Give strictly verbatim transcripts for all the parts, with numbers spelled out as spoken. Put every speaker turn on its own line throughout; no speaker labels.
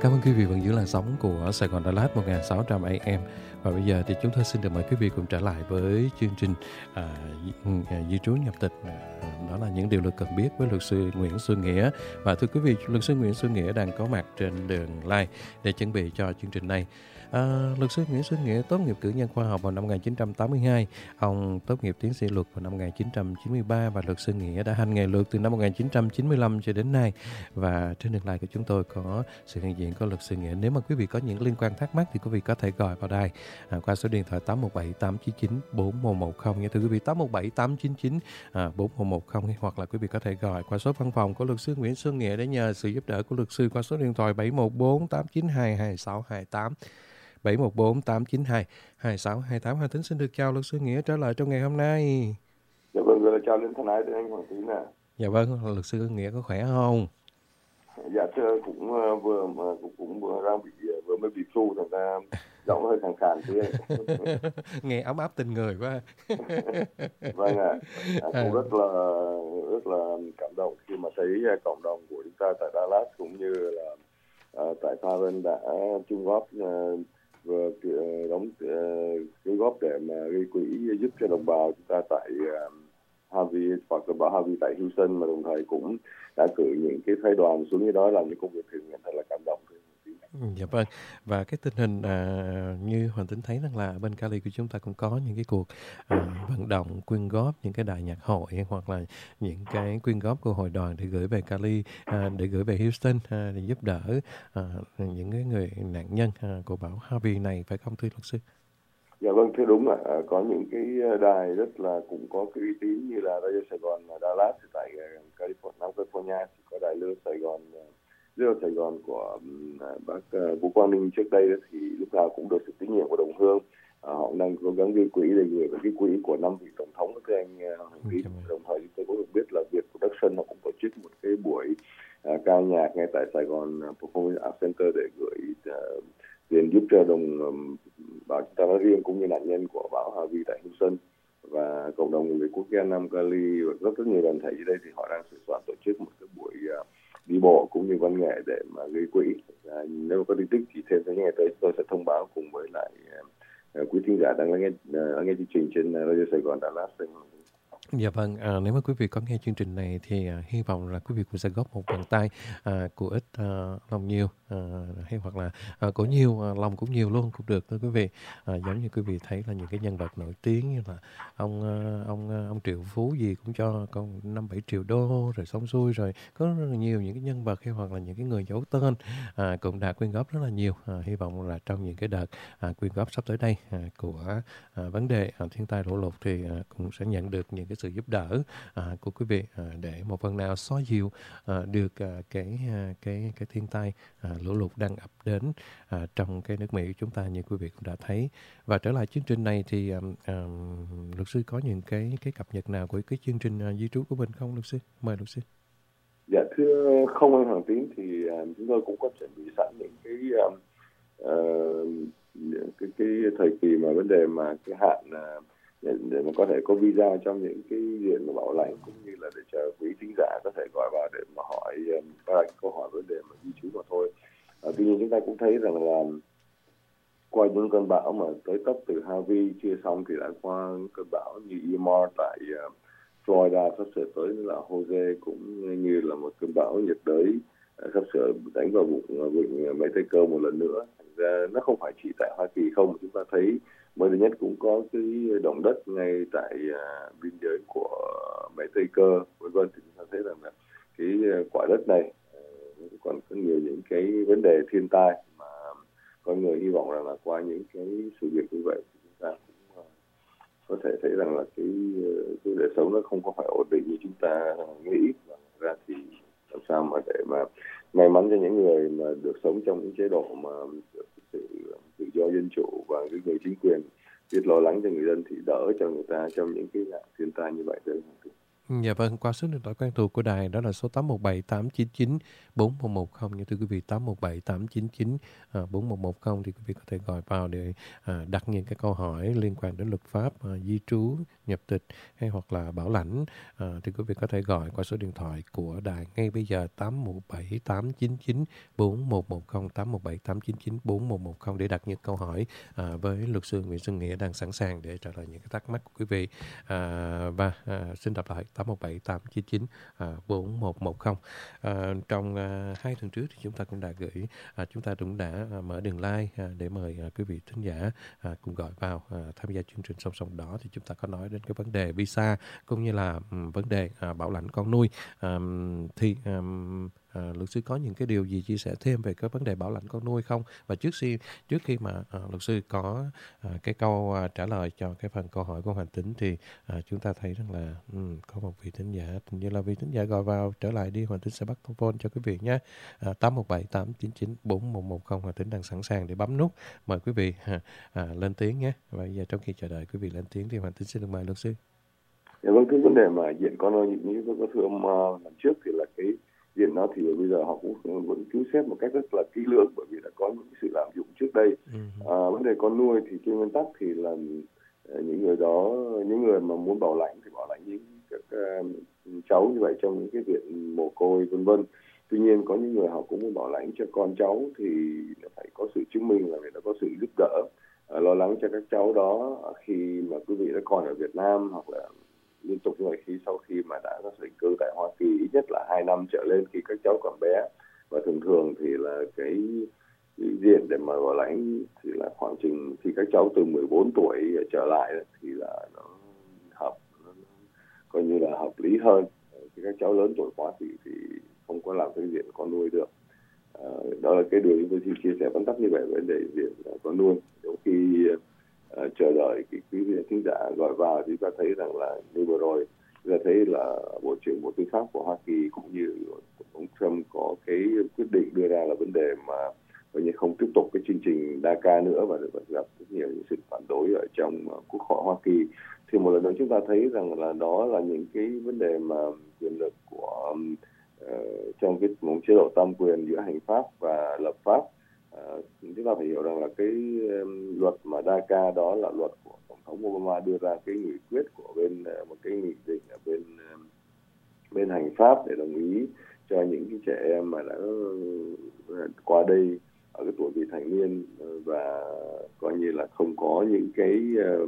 Cảm ơn quý vị vẫn giữ làn sóng của Sài Gòn Đà Lạt một nghìn sáu trăm A M. Và bây giờ thì chúng tôi xin được mời quý vị cùng trở lại với chương trình à, di trú nhập tịch. À, đó là những điều luật cần biết với luật sư Nguyễn Xuân Nghĩa. Và thưa quý vị, luật sư Nguyễn Xuân Nghĩa đang có mặt trên đường live để chuẩn bị cho chương trình này. À, luật sư Nguyễn Xuân Nghĩa tốt nghiệp cử nhân khoa học vào năm một nghìn chín trăm tám mươi hai. Ông tốt nghiệp tiến sĩ luật vào năm một nghìn chín trăm chín mươi ba và luật sư Nghĩa đã hành nghề luật từ năm một nghìn chín trăm chín mươi lăm cho đến nay. Và trên đường live của chúng tôi có sự hiện diện của luật sư Nghĩa. Nếu mà quý vị có những liên quan thắc mắc thì quý vị có thể gọi vào đài à, qua số điện thoại tám một bảy tám chín chín bốn một một không nha thưa quý vị, tám một bảy tám chín chín bốn một một không, hoặc là quý vị có thể gọi qua số văn phòng của luật sư Nguyễn Xuân Nghĩa để nhờ sự giúp đỡ của luật sư qua số điện thoại bảy một bốn tám chín hai hai sáu hai tám. bảy một bốn tám chín hai hai sáu hai tám. Hà Tính xin được chào luật sư Nghĩa trở lại trong ngày hôm nay.
Dạ vâng, rồi chào đến thân ái đến anh Hoàng Tín ạ.
Dạ vâng, luật sư Nghĩa có khỏe không?
Dạ thưa, cũng uh, vừa mà cũng, cũng vừa đang bị vừa mới bị flu, thành ra giọng hơi khàn khàn thế.
Nghe ấm áp tình người quá.
Vâng ạ. À, à, cũng rất là rất là cảm động khi mà thấy cộng đồng của chúng ta tại Dallas cũng như là uh, tại Paven đã chung góp uh, vừa uh, đóng uh, góp để mà gây quỹ giúp cho đồng bào chúng ta tại uh, Harvey hoặc là bảo Harvey tại Houston, mà đồng thời cũng đã cử những cái phái đoàn xuống như đó làm những công việc thiện nguyện thật là cảm động.
Dạ vâng. Và cái tình hình à, như Hoàng Tính thấy rằng là bên Cali của chúng ta cũng có những cái cuộc à, vận động quyên góp những cái đại nhạc hội hoặc là những cái quyên góp của hội đoàn để gửi về Cali, à, để gửi về Houston à, để giúp đỡ à, những cái người nạn nhân à, của bão Harvey này, phải không thưa luật sư?
Dạ vâng, thưa đúng ạ. À, có những cái đài rất là cũng có cái uy tín như là Radio Sài Gòn Dallas tại California, Nam California, có đài Lưa Sài Gòn, Lưa Sài Gòn của uh, bác uh, Vũ Quang Ninh trước đây đó, thì lúc nào cũng được sự tín nhiệm của đồng hương. Uh, họ đang cố gắng gây quỹ để gửi về cái quỹ của năm vị tổng thống thưa anh Hoàng Tín. Đồng thời chúng tôi cũng được biết là Việt Production họ cũng tổ chức một cái buổi uh, ca nhạc ngay tại Sài Gòn uh, Performing Arts Center để gửi uh, tiền giúp cho đồng um, bão chúng ta nói riêng cũng như nạn nhân của bão Harvey tại Houston. Và cộng đồng người quốc gia Nam Cali và rất rất nhiều đoàn thể ở đây thì họ đang sửa soạn tổ chức một cái buổi uh, đi bộ cũng như văn nghệ để mà gây quỹ. À, nếu có tin tức gì thêm trong những ngày tới tôi sẽ thông báo cùng với lại uh, quý thính giả đang nghe uh, nghe chương trình trên Radio Sài Gòn Dallas.
Dạ vâng, à, nếu mà quý vị có nghe chương trình này thì à, hy vọng là quý vị cũng sẽ góp một bàn tay à, của ít à, lòng nhiều à, hay hoặc là à, của nhiều à, lòng cũng nhiều luôn cũng được thưa quý vị. À, giống như quý vị thấy là những cái nhân vật nổi tiếng như là ông ông ông Triệu Phú gì cũng cho con năm bảy triệu đô rồi xong xuôi, rồi có rất là nhiều những cái nhân vật hay hoặc là những cái người giấu tên à, cũng đã quyên góp rất là nhiều. À, hy vọng là trong những cái đợt à, quyên góp sắp tới đây à, của à, vấn đề à, thiên tai lũ lụt thì à, cũng sẽ nhận được những cái sự giúp đỡ à, của quý vị à, để một phần nào xóa dịu à, được à, cái à, cái cái thiên tai à, lũ lụt đang ập đến à, trong cái nước Mỹ của chúng ta như quý vị cũng đã thấy. Và trở lại chương trình này thì à, à, luật sư có những cái cái cập nhật nào của cái chương trình à, di trú của mình không luật sư? Mời luật sư.
Dạ thưa không anh Hoàng Tín, thì uh, chúng tôi cũng có chuẩn bị sẵn những cái uh, uh, cái cái thời kỳ mà vấn đề mà cái hạn uh, để, để mà có thể có visa trong những cái diện mà bảo lãnh, cũng như là để chờ quý thính giả có thể gọi vào để mà hỏi um, các câu hỏi vấn đề mà di trú mà thôi. Uh, tuy nhiên chúng ta cũng thấy rằng là qua những cơn bão mà tới tấp từ Harvey chưa xong thì đã qua cơn bão như Irma tại uh, Florida, sắp sửa tới là Jose, cũng như là một cơn bão nhiệt đới uh, sắp sửa đánh vào vùng vịnh Mỹ Tây Cơ một lần nữa. Thành ra nó không phải chỉ tại Hoa Kỳ không, chúng ta thấy mới đây nhất cũng có cái động đất ngay tại uh, biên giới của Mỹ Tây Cơ, vân vân. Thì chúng ta thấy rằng là cái quả đất này uh, còn có nhiều những cái vấn đề thiên tai mà con người hy vọng rằng là qua những cái sự việc như vậy thì chúng ta cũng uh, có thể thấy rằng là cái, cái đời sống nó không có phải ổn định như chúng ta nghĩ. Và ra thì làm sao mà để mà may mắn cho những người mà được sống trong những chế độ mà sự tự do dân chủ và cái người chính quyền biết lo lắng cho người dân thì đỡ cho người ta trong những cái thiên tai như vậy thôi.
Dạ vâng, qua số điện thoại quen thuộc của đài đó là số tám một bảy tám chín chín bốn một một không nha thưa quý vị, tám một bảy tám chín chín bốn một một không thì quý vị có thể gọi vào để à, đặt những cái câu hỏi liên quan đến luật pháp, à, di trú, nhập tịch hay hoặc là bảo lãnh, à, thì quý vị có thể gọi qua số điện thoại của đài ngay bây giờ tám một bảy tám chín chín bốn một một không, tám một bảy tám chín chín bốn một một không để đặt những câu hỏi à, với luật sư Nguyễn Xuân Nghĩa đang sẵn sàng để trả lời những cái thắc mắc của quý vị. À, và à, xin đọc lại tám một bảy tám chín chín bốn một một không. À, trong à, hai tuần trước thì chúng ta cũng đã gửi, à, chúng ta cũng đã à, mở đường live à, để mời à, quý vị thính giả à, cùng gọi vào à, tham gia chương trình. Song song đó thì chúng ta có nói đến cái vấn đề visa cũng như là um, vấn đề à, bảo lãnh con nuôi. À, thì um, À, luật sư có những cái điều gì chia sẻ thêm về cái vấn đề bảo lãnh con nuôi không? Và trước khi trước khi mà à, luật sư có à, cái câu à, trả lời cho cái phần câu hỏi của Hoàng Tính thì à, chúng ta thấy rằng là um, có một vị thính giả, hình như là vị thính giả gọi vào trở lại đi, Hoàng Tính sẽ bắt thông phone cho quý vị nhé. À, tám một bảy tám chín chín bốn một một không, Hoàng Tính đang sẵn sàng để bấm nút mời quý vị à, à, lên tiếng nhé. Và bây giờ trong khi chờ đợi quý vị lên tiếng thì Hoàng Tính xin được mời luật sư.
Dạ vâng, cái vấn đề mà diện con nuôi như tôi có thưa ông uh, lần trước thì là cái diện nó thì bây giờ họ cũng vẫn cứu xét một cách rất là kỹ lưỡng, bởi vì đã có những sự lạm dụng trước đây. Uh-huh. À, vấn đề con nuôi thì trên nguyên tắc thì là uh, những người đó, những người mà muốn bảo lãnh thì bảo lãnh những các uh, cháu như vậy trong những cái viện mồ côi vân vân. Tuy nhiên có những người họ cũng muốn bảo lãnh cho con cháu thì phải có sự chứng minh là người ta có sự giúp đỡ, uh, lo lắng cho các cháu đó khi mà quý vị đã còn ở Việt Nam, hoặc là liên tục như vậy khi sau khi mà đã có định cư tại Hoa Kỳ ít nhất là hai năm trở lên khi các cháu còn bé. Và thường thường thì là cái, cái diện để mà bảo lãnh thì là khoảng chừng khi các cháu từ mười bốn tuổi trở lại thì là nó hợp, nó coi như là hợp lý hơn. Khi các cháu lớn tuổi quá thì thì không có làm cái diện con nuôi được. À, đó là cái điều chúng tôi xin chia sẻ vắn tắt như vậy về để diện con nuôi. Trong khi Uh, chờ đợi cái quý vị thính giả gọi vào thì ta thấy rằng là như vừa rồi chúng ta thấy là Bộ trưởng Bộ Tư pháp của Hoa Kỳ cũng như ông Trump có cái quyết định đưa ra là vấn đề mà coi như không tiếp tục cái chương trình đê a xê a nữa, và gặp rất nhiều những sự phản đối ở trong Quốc hội Hoa Kỳ. Thì một lần nữa chúng ta thấy rằng là đó là những cái vấn đề mà quyền lực của uh, trong cái một chế độ tam quyền giữa hành pháp và lập pháp. Uh, chúng ta phải hiểu rằng là cái um, luật mà đê a xê a đó là luật của Tổng thống Obama đưa ra, cái nghị quyết của bên uh, một cái nghị định ở bên uh, bên hành pháp để đồng ý cho những cái trẻ em mà đã uh, qua đây ở cái tuổi vị thành niên uh, và coi như là không có những cái uh,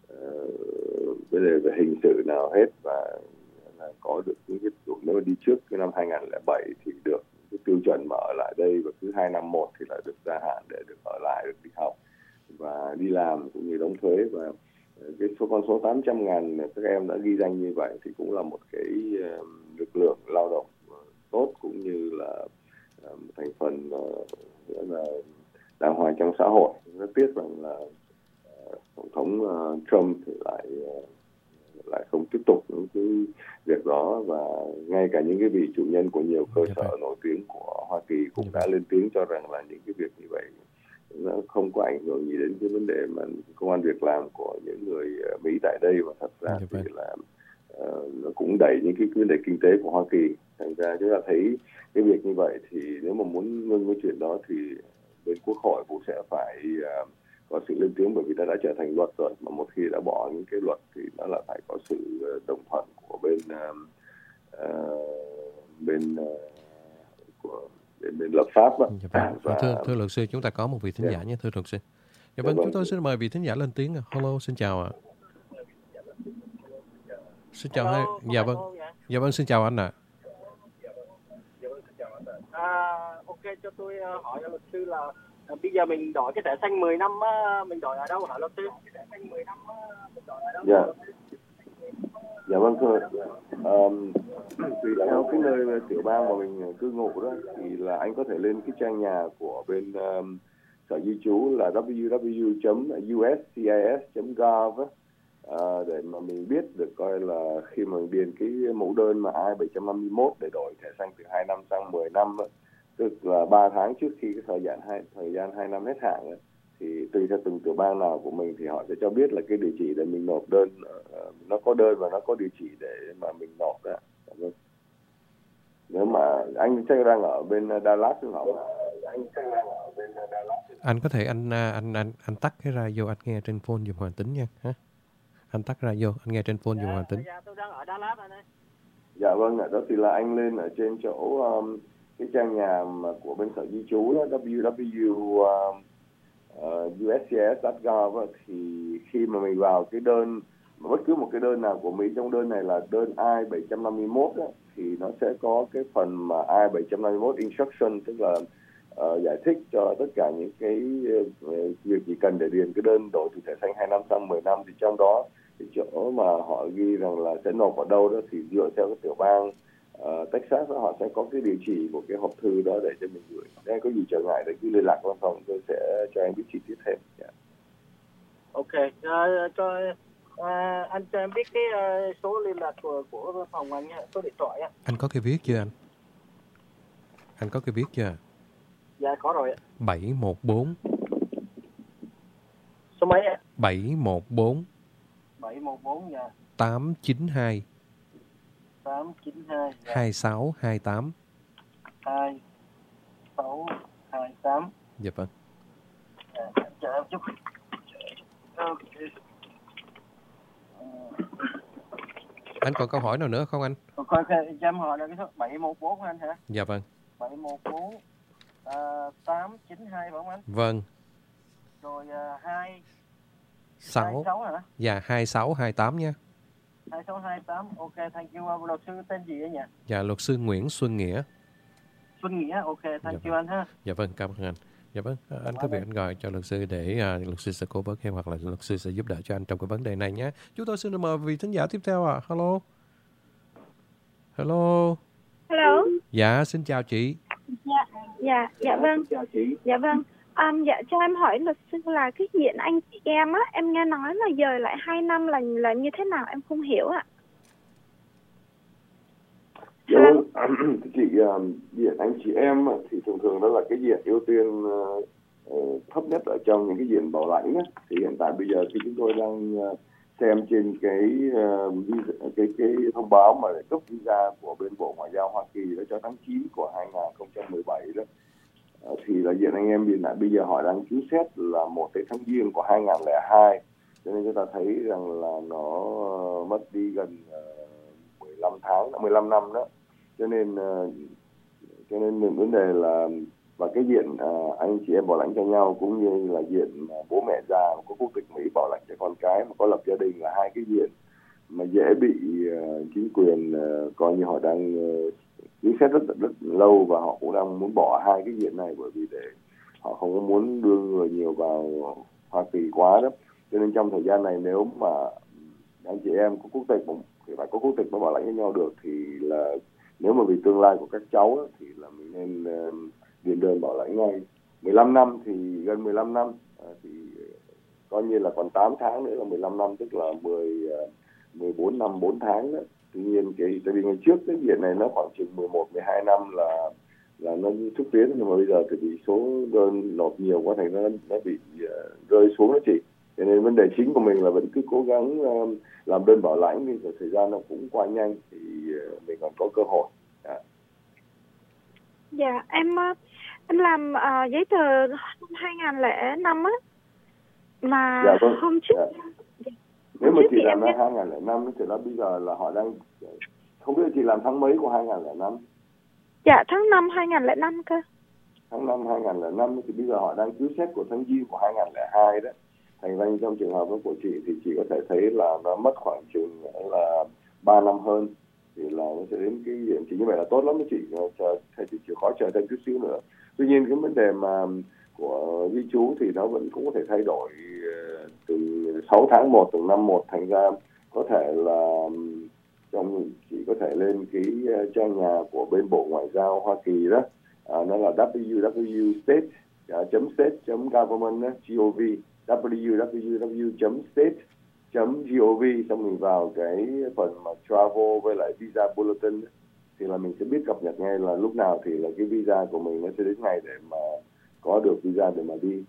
uh, vấn đề về hình sự nào hết, và uh, có được những cái tuổi nếu đi trước cái năm hai không không bảy thì được cái tiêu chuẩn mà ở lại đây, và cứ hai năm một thì là được gia hạn để được ở lại, được đi học và đi làm cũng như đóng thuế. Và cái số con số tám trăm ngàn các em đã ghi danh như vậy thì cũng là một cái uh, lực lượng lao động uh, tốt, cũng như là uh, thành phần uh, là đàng hoàng trong xã hội. Rất tiếc rằng là uh, Tổng thống uh, Trump thì lại uh, lại không tiếp tục những cái việc đó, và ngay cả những cái vị chủ nhân của nhiều cơ sở nổi tiếng của Hoa Kỳ cũng đã lên tiếng cho rằng là những cái việc như vậy nó không có ảnh hưởng gì đến cái vấn đề mà công ăn việc làm của những người Mỹ tại đây, và thật ra thì là uh, nó cũng đẩy những cái vấn đề kinh tế của Hoa Kỳ. Thành ra chúng ta thấy cái việc như vậy thì nếu mà muốn ngưng cái chuyện đó thì bên Quốc hội cũng sẽ phải uh, có sự lên tiếng, bởi vì nó đã trở thành luật rồi, mà một khi đã bỏ những cái luật thì nó là phải có sự đồng thuận của bên uh, uh, bên uh, của bên, bên lập pháp đó.
Dạ vâng. Và... thưa thưa luật sư, chúng ta có một vị thính yeah. giả nhé thưa luật sư. Dạ vâng, dạ, chúng tôi xin mời vị thính giả lên tiếng. Hello, xin chào ạ. Xin chào hai. Dạ vâng. Dạ vâng, xin chào anh ạ.
À, ok, cho tôi hỏi luật sư là à, bây giờ mình đổi cái thẻ xanh mười năm á, mình đổi ở đâu hả luật sư? Cái thẻ xanh mười năm á, mình đổi ở đâu?
Dạ. Dạ vâng thưa. Um, tùy theo cái nơi tiểu bang mà mình cư ngụ đó thì là anh có thể lên cái trang nhà của bên um, sở di trú là w w w chấm u s c i s chấm gov á, uh, để mà mình biết được coi là khi mà mình điền cái mẫu đơn mà I bảy năm mốt để đổi thẻ xanh từ hai năm sang mười năm đó, tức là ba tháng trước khi cái thời gian hai thời gian hai năm hết hạn ấy, thì tùy theo từng tiểu bang nào của mình thì họ sẽ cho biết là cái địa chỉ để mình nộp đơn, uh, nó có đơn và nó có địa chỉ để mà mình nộp đó. Nếu mà anh chắc đang ở bên Dallas đúng không? Anh chắc đang ở bên Dallas.
Anh có thể anh anh anh anh tắt cái radio, anh nghe trên phone dùng hoàn tính nha, ha? Anh tắt radio, anh nghe trên phone dùng hoàn tính.
Dạ, tôi đang ở Dallas anh ơi.
Dạ vâng ạ, đó thì là anh lên ở trên chỗ um, cái trang nhà mà của bên sở di trú đó, w w w chấm u s c s chấm gov á, thì khi mà mình vào cái đơn, bất cứ một cái đơn nào của Mỹ, trong đơn này là đơn I bảy năm mốt á, thì nó sẽ có cái phần mà I bảy năm mốt instruction, tức là uh, giải thích cho tất cả những cái uh, việc gì cần để điền cái đơn đổi từ thẻ xanh hai năm sang mười năm. Thì trong đó cái chỗ mà họ ghi rằng là sẽ nộp ở đâu đó thì dựa theo cái tiểu bang uh, Texas đó, họ sẽ có cái địa chỉ của cái hộp thư đó để cho mình gửi. Nếu có gì trở ngại thì cứ liên lạc văn phòng, tôi sẽ cho anh biết chi tiết thêm. Yeah.
Ok, uh, cho uh, anh cho em biết cái uh, số liên lạc của của phòng anh, số điện thoại á.
Anh có cái viết chưa anh? Anh có cái viết chưa?
Dạ có rồi ạ.
bảy một bốn.
Số mấy ạ?
bảy một bốn.
bảy một bốn dạ.
tám chín hai.
tám chín hai dạ.
hai sáu hai tám.
hai sáu hai tám.
Dạ vâng.
Dạ, chờ em chút. Ok.
Anh còn câu hỏi nào nữa không anh?
Coi coi cho em hỏi là cái số bảy một bốn anh hả?
Dạ vâng.
bảy một bốn uh, tám chín hai phải không anh?
Vâng.
Rồi uh, hai
sáu.
sáu hả?
Dạ hai sáu hai tám nha.
hai sáu hai tám. Ok, thank you. Uh, luật sư tên gì ấy nhỉ?
Dạ luật sư Nguyễn Xuân Nghĩa.
Xuân Nghĩa. Ok, thank
Dạ
you
vâng.
anh ha.
Dạ vâng, cảm ơn anh. Dạ vâng, anh có việc anh gọi cho luật sư để uh, luật sư sẽ cố vấn thêm, hoặc là luật sư sẽ giúp đỡ cho anh trong cái vấn đề này nhé. Chúng tôi xin mời vị thính giả tiếp theo ạ. À. Hello. Hello.
Hello.
Dạ, xin chào chị.
Dạ, dạ, dạ vâng.
Chào chị.
Dạ vâng. Um, dạ cho em hỏi luật sư là cái diện anh chị em á, em nghe nói là dời lại hai năm là là như thế nào, em không hiểu ạ.
Dạ, chị um, diện anh chị em thì thường thường đó là cái diện ưu tiên uh, uh, thấp nhất ở trong những cái diện bảo lãnh á. Thì hiện tại bây giờ khi chúng tôi đang uh, xem trên cái, uh, visa, cái cái thông báo mà để cấp visa của bên Bộ Ngoại giao Hoa Kỳ đó cho tháng chín của hai không một bảy đó, uh, thì là diện anh em hiện tại bây giờ họ đang cứu xét là một cái tháng Giêng của hai không không hai, cho nên chúng ta thấy rằng là nó uh, mất đi gần uh, mười lăm tháng, mười lăm năm đó. Cho nên uh, cho nên những vấn đề là và cái diện uh, anh chị em bảo lãnh cho nhau, cũng như là diện uh, bố mẹ già có quốc tịch Mỹ bảo lãnh cho con cái mà có lập gia đình, là hai cái diện mà dễ bị uh, chính quyền uh, coi như họ đang cứu uh, xét rất rất lâu, và họ cũng đang muốn bỏ hai cái diện này, bởi vì để họ không có muốn đưa người nhiều vào Hoa Kỳ quá đó. Cho nên trong thời gian này nếu mà anh chị em có quốc tịch thì phải có quốc tịch mới bảo lãnh với nhau được, thì là nếu mà vì tương lai của các cháu đó, thì là mình nên uh, điền đơn bảo lãnh ngay. mười lăm năm thì gần mười lăm năm, uh, thì coi như là còn tám tháng nữa là mười lăm năm, tức là mười, uh, mười bốn năm bốn tháng đó. Tuy nhiên cái tại vì ngày trước cái diện này nó khoảng chừng mười một mười hai năm là là nó xúc tiến, nhưng mà bây giờ thì bị số đơn nộp nhiều quá, thành nó nó bị uh, rơi xuống đó chị. Cho nên vấn đề chính của mình là vẫn cứ cố gắng uh, làm đơn bảo lãnh đi, rồi thời gian nó cũng qua nhanh thì uh, mình còn có cơ hội. Yeah.
Dạ, em em làm uh, giấy tờ hai không không năm á, mà
dạ, vâng.
hôm trước.
Dạ. Nếu mà chị làm
em...
năm hai không không năm thì đó bây giờ là họ đang không biết chị làm tháng mấy của hai không không năm.
Dạ, tháng năm hai không không năm cơ.
Tháng năm hai không không năm thì bây giờ họ đang cứu xét của tháng Giêng của hai không không hai đó. Thành ra trong trường hợp của chị thì chị có thể thấy là nó mất khoảng chừng là ba năm hơn, thì là nó sẽ đến cái diện chỉ như vậy là tốt lắm đó chị. Chờ thầy chị chịu khó chờ thêm chút xíu nữa. Tuy nhiên cái vấn đề mà của di trú thì nó vẫn cũng có thể thay đổi từ sáu tháng một, từng năm một, thành ra có thể là trong chị có thể lên cái trang nhà của bên Bộ Ngoại giao Hoa Kỳ đó, à, nó là w w w state chấm state chấm government gov w w w chấm state chấm gov, xong mình vào cái phần mà travel với lại visa bulletin thì là mình sẽ biết cập nhật ngay là lúc nào thì là cái visa của mình nó sẽ đến ngày để mà có được visa để mà đi nhé.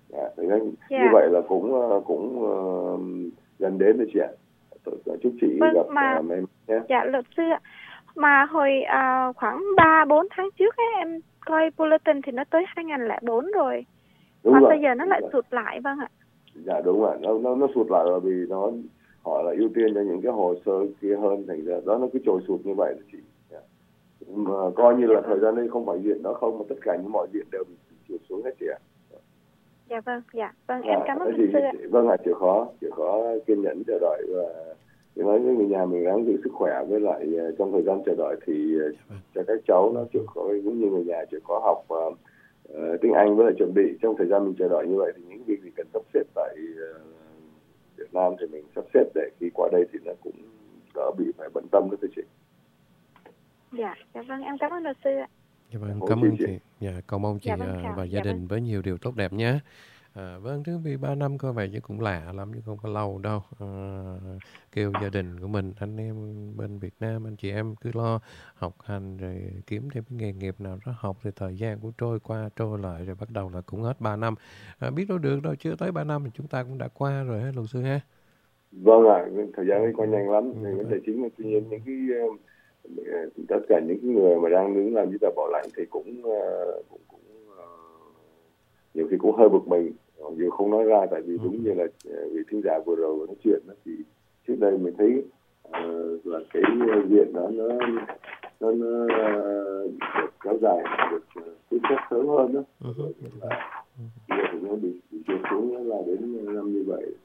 À, thì nó,
Dạ.
như vậy là cũng cũng uh, gần đến rồi chị ạ. Chúc chị
Vâng,
gặp
mà
uh, may mắn nhé.
dạ luật sư ạ. Mà hồi à, khoảng ba bốn tháng trước ấy, em coi bulletin thì nó tới hai nghìn lẻ bốn rồi.
Đúng
Mà
rồi,
bây giờ nó
đúng
lại
rồi.
sụt lại, vâng ạ.
Dạ đúng rồi, nó nó nó sụt lại rồi vì nó họ là ưu tiên cho những cái hồ sơ kia hơn, thành ra đó nó cứ trồi sụt như vậy đó chị. Dạ. Mà coi như là thời gian đây không phải diện đó không, mà tất cả những mọi diện đều bị trượt xuống hết chị ạ.
Dạ vâng, dạ vâng,
Dạ,
em cảm ơn
chị,
luật sư ạ.
chị, vâng ạ, chịu khó, chịu khó kiên nhẫn chờ đợi và thì nói với người nhà mình ráng giữ sức khỏe, với lại uh, trong thời gian chờ đợi thì uh, cho các cháu nó chịu khó, cũng như người nhà chịu khó học uh, uh, tiếng Anh, với lại chuẩn bị trong thời gian mình chờ đợi như vậy thì những việc gì cần sắp xếp tại uh, Việt Nam thì mình sắp xếp để khi qua đây thì nó cũng đỡ bị phải bận tâm đó thưa chị.
Dạ, dạ vâng, em cảm ơn luật sư ạ.
Dạ vâng,
Hỗ
cảm
chị,
ơn
chị.
chị. Dạ, cầu mong chị
Dạ vâng,
à,
chào.
và gia
Dạ
đình
vâng.
với nhiều điều tốt đẹp nhé. À, vâng, thứ vì ba năm coi vậy chứ cũng lạ lắm chứ không có lâu đâu. À, kêu gia đình của mình, anh em bên Việt Nam, anh chị em cứ lo học hành rồi kiếm thêm cái nghề nghiệp nào đó học, thì thời gian cũng trôi qua trôi lại rồi bắt đầu là cũng hết ba năm. À, biết đâu được đâu, chưa tới ba năm thì chúng ta cũng đã qua rồi hết luật sư ha.
Vâng ạ, à, thời gian ấy qua nhanh lắm.
Ừ,
Thì vấn
vâng.
đề chính là tuy nhiên những cái uh, tất cả những cái người mà đang đứng làm như là bảo lãnh thì cũng uh, cũng cũng uh, nhiều khi cũng hơi bực mình, nhiều không nói ra, tại vì đúng như là vị thính giả vừa rồi nói chuyện đó, thì trước đây mình thấy uh, là cái việc đó nó nó, nó uh, được kéo dài, được tiếp xúc sớm hơn đó.
Uh-huh.
Là giờ thì nó bị bị trượt xuống là đến năm như vậy.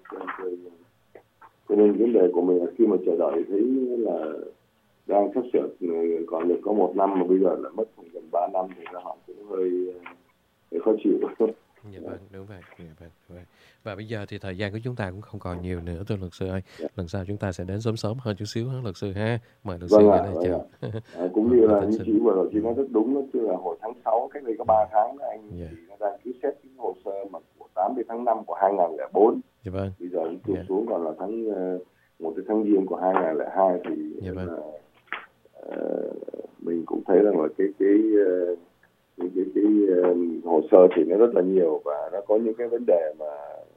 Cho nên vấn đề của mình là khi mà chờ đợi thấy là đang sắp sửa còn được có một năm mà bây giờ là mất gần ba năm thì ra họ cũng hơi, hơi khó chịu.
Dạ vâng, đúng vậy. Dạ vâng, đúng vậy. Và bây giờ thì thời gian của chúng ta cũng không còn nhiều nữa thưa luật sư ơi.
Dạ.
Lần sau chúng ta sẽ đến sớm sớm hơn chút xíu ha luật sư ha. Mời luật
Vâng
sư
ạ,
gửi lời
vâng
chào.
À, cũng như là
Vâng,
như
xin.
chị vừa rồi chị nói rất đúng đó, chứ là hồi tháng sáu cách đây có ba tháng đó, anh
Dạ.
chị nó đang ký xét cái hồ sơ mà của tám đến tháng năm của hai nghìn không trăm lẻ bốn.
Dạ vâng.
Bây giờ nó tụt
Dạ.
xuống còn là tháng một đến tháng giêng của hai nghìn không trăm lẻ hai thì
Dạ vâng.
là, uh, mình cũng thấy rằng là cái cái uh, cái cái, cái uh, hồ sơ thì nó rất là nhiều và nó có những cái vấn đề mà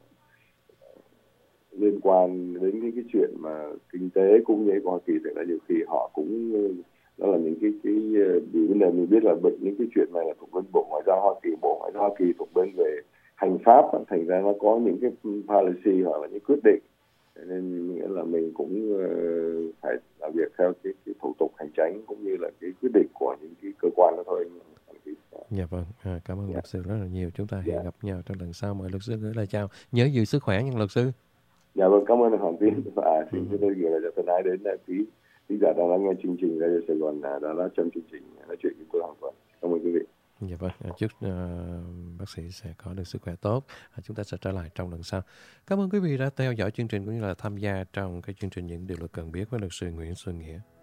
liên quan đến cái, cái chuyện mà kinh tế cũng như của Hoa Kỳ, thì là nhiều khi họ cũng đó là những cái cái vì vấn đề mình biết là bệnh những cái chuyện này là thuộc bên Bộ Ngoại giao Hoa Kỳ, Bộ Ngoại giao Hoa Kỳ thuộc bên về hành pháp, thành ra nó có những cái policy hoặc là những quyết định, nên nghĩa là mình cũng uh, phải làm việc theo cái, cái thủ tục hành chính cũng như là cái quyết định của những cái cơ quan đó thôi.
Dạ vâng, à, cảm ơn
Dạ.
luật sư rất là nhiều. Chúng ta hẹn
Dạ.
gặp nhau trong lần sau. Mời luật sư gửi lời chào. Nhớ giữ sức khỏe nha luật sư.
Dạ vâng, cảm ơn anh Hoàng Tiến
Ừ.
và xin
Ừ.
tôi gửi lời chào thân ái đến quý khán giả đang lắng nghe chương trình Radio Sài Gòn đã đã trong chương trình nói chuyện với tôi hàng tuần. Cảm ơn quý vị.
Dạ vâng, à, chúc uh, bác sĩ sẽ có được sức khỏe tốt. À, chúng ta sẽ trở lại trong lần sau. Cảm ơn quý vị đã theo dõi chương trình cũng như là tham gia trong cái chương trình Những Điều Luật Cần Biết với luật sư Nguyễn Xuân Nghĩa.